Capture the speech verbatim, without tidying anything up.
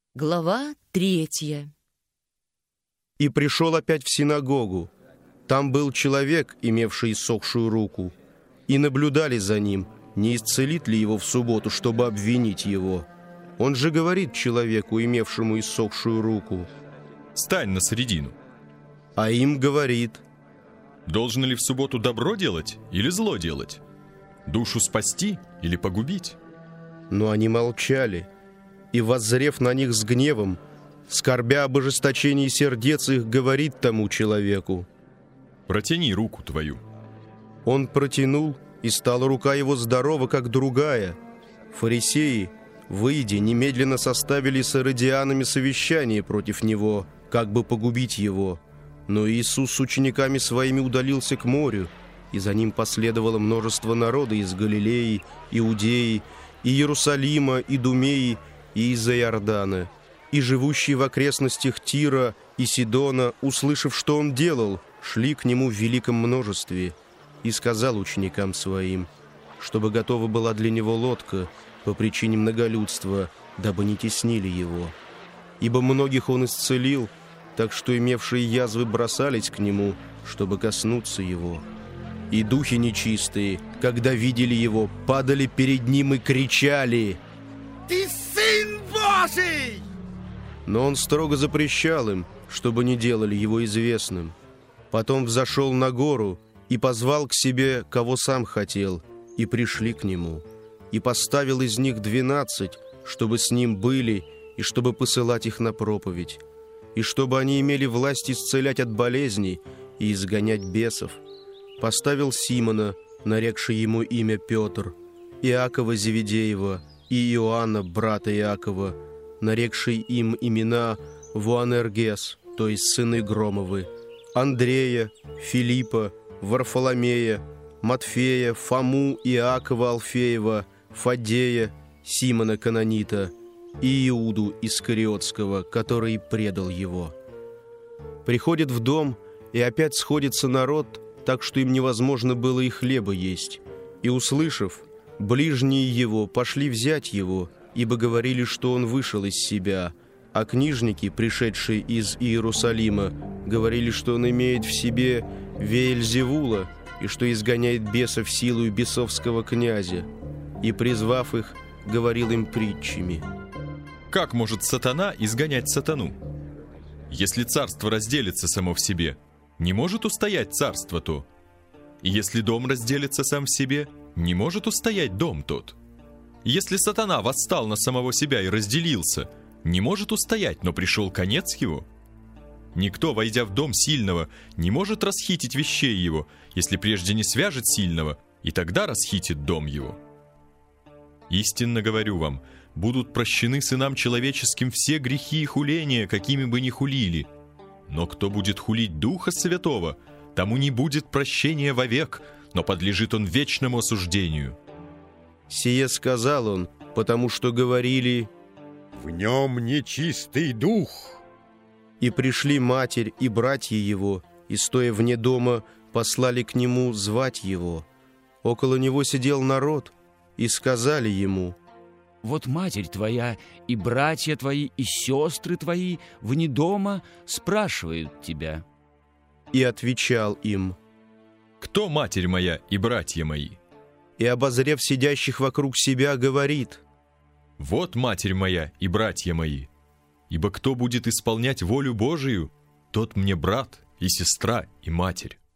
Глава третья. И пришел опять в синагогу. Там был человек, имевший иссохшую руку, и наблюдали за ним, не исцелит ли его в субботу, чтобы обвинить его. Он же говорит человеку, имевшему иссохшую руку: «Стань на середину». А им говорит: «Должен ли в субботу добро делать или зло делать? Душу спасти или погубить?» Но они молчали. И, воззрев на них с гневом, скорбя об ожесточении сердец их, говорит тому человеку: «Протяни руку твою». Он протянул, и стала рука его здорова, как другая. Фарисеи, выйдя, немедленно составили с иродианами совещание против него, как бы погубить его. Но Иисус с учениками своими удалился к морю, и за ним последовало множество народа из Галилеи, Иудеи, и Иерусалима, Идумеи, и из-за Иордана. И живущие в окрестностях Тира и Сидона, услышав, что он делал, шли к нему в великом множестве. И сказал ученикам своим, чтобы готова была для него лодка по причине многолюдства, дабы не теснили его. Ибо многих он исцелил, так что имевшие язвы бросались к нему, чтобы коснуться его. И духи нечистые, когда видели его, падали перед ним и кричали: «Ты Сын Божий!» Но он строго запрещал им, чтобы не делали его известным. Потом взошел на гору и позвал к себе, кого сам хотел, и пришли к нему. И поставил из них двенадцать, чтобы с ним были, и чтобы посылать их на проповедь, и чтобы они имели власть исцелять от болезней и изгонять бесов. Поставил Симона, нарекший ему имя Петр, Иакова Зеведеева и Иоанна, брата Иакова, нарекший им имена Вуанергес, то есть сыны Громовы, Андрея, Филиппа, Варфоломея, Матфея, Фому, Иакова Алфеева, Фаддея, Симона Канонита и Иуду Искариотского, который предал его. Приходит в дом, и опять сходится народ, так что им невозможно было и хлеба есть. И, услышав, ближние его пошли взять его, ибо говорили, что он вышел из себя, а книжники, пришедшие из Иерусалима, говорили, что он имеет в себе Веельзевула и что изгоняет бесов силою бесовского князя. И, призвав их, говорил им притчами: «Как может сатана изгонять сатану? Если царство разделится само в себе, не может устоять царство то. И если дом разделится сам в себе, не может устоять дом тот. Если сатана восстал на самого себя и разделился, не может устоять, но пришел конец его. Никто, войдя в дом сильного, не может расхитить вещей его, если прежде не свяжет сильного, и тогда расхитит дом его. Истинно говорю вам, будут прощены сынам человеческим все грехи и хуления, какими бы ни хулили. Но кто будет хулить Духа Святого, тому не будет прощения вовек, но подлежит он вечному осуждению». Сие сказал он, потому что говорили: «В нем нечистый дух». И пришли матерь и братья его, и, стоя вне дома, послали к нему звать его. Около него сидел народ, и сказали ему: «Вот матерь твоя, и братья твои, и сестры твои вне дома спрашивают тебя». И отвечал им: «Кто матерь моя и братья мои?» И, обозрев сидящих вокруг себя, говорит: «Вот матерь моя и братья мои. Ибо кто будет исполнять волю Божию, тот мне брат и сестра и матерь».